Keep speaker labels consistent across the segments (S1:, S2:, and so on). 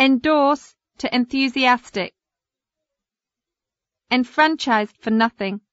S1: Endorse to enthusiastic. Enfranchised for nothing.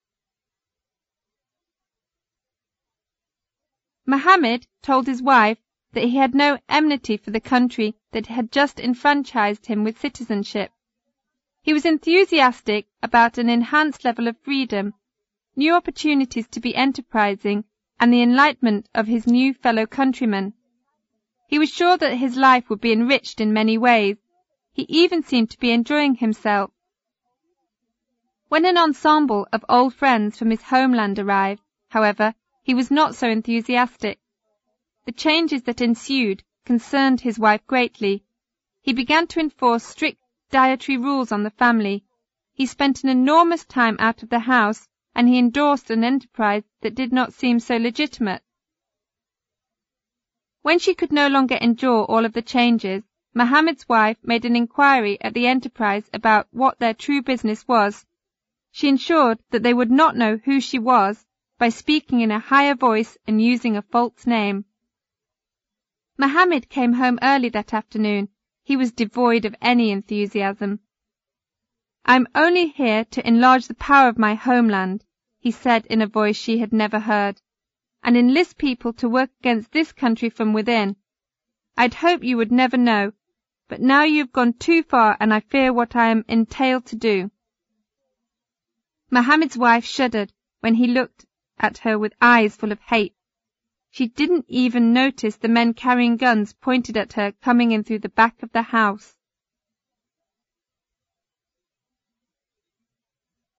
S1: Muhammad told his wife that he had no enmity for the country that had just enfranchised him with citizenship. He was enthusiastic about an enhanced level of freedom, new opportunities to be enterprising, and the enlightenment of his new fellow countrymen. He was sure that his life would be enriched in many ways. He even seemed to be enjoying himself. When an ensemble of old friends from his homeland arrived, however, he was not so enthusiastic. The changes that ensued concerned his wife greatly. He began to enforce strict dietary rules on the family. He spent an enormous time out of the house, and he endorsed an enterprise that did not seem so legitimate. When she could no longer endure all of the changes, Muhammad's wife made an inquiry at the enterprise about what their true business was. She ensured that they would not know who she was by speaking in a higher voice and using a false name. Muhammad came home early that afternoon. He was devoid of any enthusiasm. "I'm only here to enlarge the power of my homeland," he said in a voice she had never heard, "and enlist people to work against this country from within. I'd hoped you would never know, but now you've gone too far and I fear what I am entailed to do." Muhammad's wife shuddered when he looked at her with eyes full of hate. She didn't even notice the men carrying guns pointed at her coming in through the back of the house.